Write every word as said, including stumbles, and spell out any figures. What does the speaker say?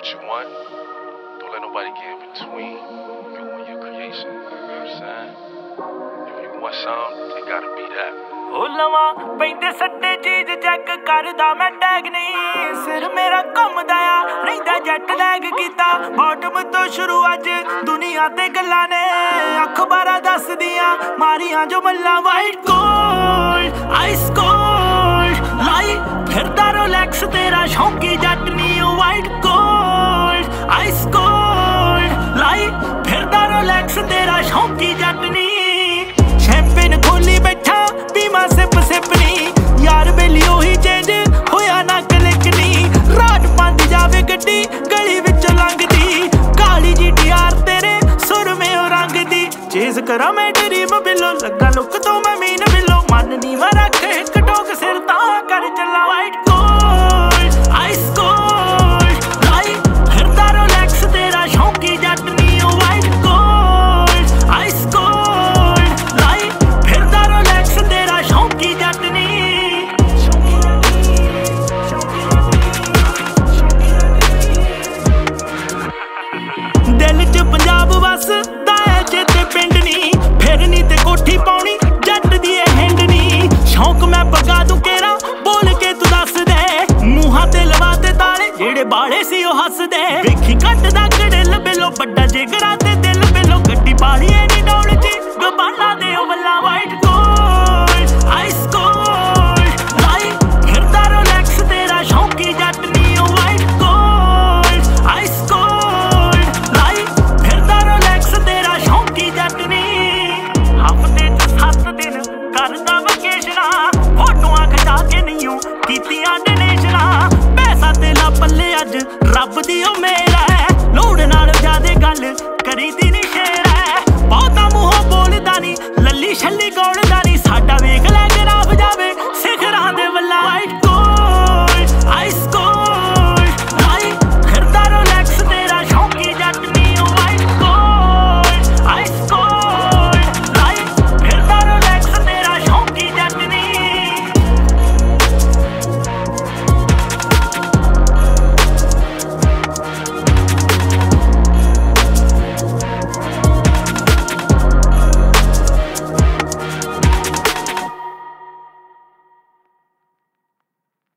what you want. Don't let nobody get in between you and your creation. You know what I'm saying? If you want something, they gotta be that. ਉਹ ਲਵਾਂ ਪੈਂਦੇ ਸੱਟੇ ਚੀਜ਼ check ਕਰਦਾ ਮੈਂ tag ਨਹੀਂ ਸਿਰ ਮੇਰਾ ਘੁੰਮਦਾ ਆ ਰਹਿੰਦਾ ਜੈਟ ਲੈਗ ਕੀਤਾ ਬਾਟਮ ਤੋਂ ਸ਼ੁਰੂ ਅੱਜ ਦੁਨੀਆ ਤੇ ਗੱਲਾਂ ਨੇ ਅਖਬਾਰਾਂ ਦੱਸਦੀਆਂ ਮਾਰੀਆਂ ਜੋ ਮੱਲਾਂ ਵਾਈਟ ਗੋਲਡ ਆਈਸ ਕੋਲਡ ਲਾਈ ਫਿਰਦਾ ਰੋਲੈਕਸ ਤੇਰਾ ਸ਼ੌਂਕੀ ਜੱਟ ਨੀ ਵਾਈਟ ਗੋਲਡ ਆਈਸ ਕੋਲਡ ਲਾਈ ਫਿਰਦਾ ਰੋਲੈਕਸ ਤੇਰਾ ਸ਼ੌਂਕੀ ਜੱਟ ਨੀ ਸ਼ੈਂਪੇਨ ਖੋਲੀ ਬੈਠਾ ਪੀਮਾ ਸਿਪ ਸਿਪ ਨੀ ਯਾਰ ਬੇਲੀ ਉਹੀ ਚੇਂਜ ਹੋਇਆ ਨਾ ਕਲਿਕ ਨੀ ਰਾਤ ਪੰਜ ਜਾਵੇ ਗੱਡੀ ਗਲੀ ਵਿੱਚੋਂ ਲੰਘਦੀ ਕਾਲੀ ਜੀ ਟੀ ਆਰ ਤੇਰੇ ਸੁਰਮੇ ਉਹ ਰੰਗ ਦੀ ਚੇਜ਼ ਕਰਾਂ ਮੈਂ ਡਰੀਮ ਬਿੱਲੋ ਲੱਗਾ ਲੁੱਕ ਤੋਂ ਮੈਂ ਮੀਨ ਬਿੱਲੋ ਮਨ ਨੀ ਮੈਂ ਰੱਖ ਇੱਕ ਟੋਕ ਸਿਰ ਤਾਂ ਕਰ ਚੱਲਾ ਵਾਈਟ ਗੋਲਡ ਆਈਸ ਕੋਲਡ ਲਾਈ ਫਿਰਦਾ ਰੋਲੈਕਸ ਤੇਰਾ ਸ਼ੌਂਕੀ ਜੱਟ ਨੀ ਵਾਈਟ ਗੋਲਡ ਆਈਸ ਕੋਲਡ ਲਾਈ ਫਿਰਦਾ ਰੋਲੈਕਸ ਤੇਰਾ ਸ਼ੌਂਕੀ ਜੱਟ ਨੀ ਦਿਲ ਚ ਪੰਜਾਬ ਵਸਦਾ ਏ ਚੇਤੇ ਪਿੰਡ ਨੀ ਫਿਰ ਨੀ ਤੇ ਕੋਠੀ ਪਾਉਣੀ ਜੱਟ ਦੀ ਇਹ ਹਿੰਡ ਨੀ ਸ਼ੌਂਕ ਮੈਂ ਪਗਾ ਤੂੰ ਕੇਰਾ ਬੋਲ ਕੇ ਤੂੰ ਦੱਸ ਦੇ ਮੂੰਹਾਂ ਤੇ ਲਵਾ ਤੇ ਤਾਲੇ ਜਿਹੜੇ ਬਾਲੇ ਸੀ ਉਹ ਹੱਸਦੇ ਵੇਖੀ ਕੱਟਦਾ ਗੜਿਲ ਬਿੱਲੋ ਵੱਡਾ ਜਿਗਰਾ ਤੇ ਦਿਲ ਬਿੱਲੋ ਗੱਡੀ ਪਾਲੀ ਏ ਨੀ ਡੌਲ ਚ ਗਬਾਨਾ ਦੇ ਉਹ ਵੱਲਾ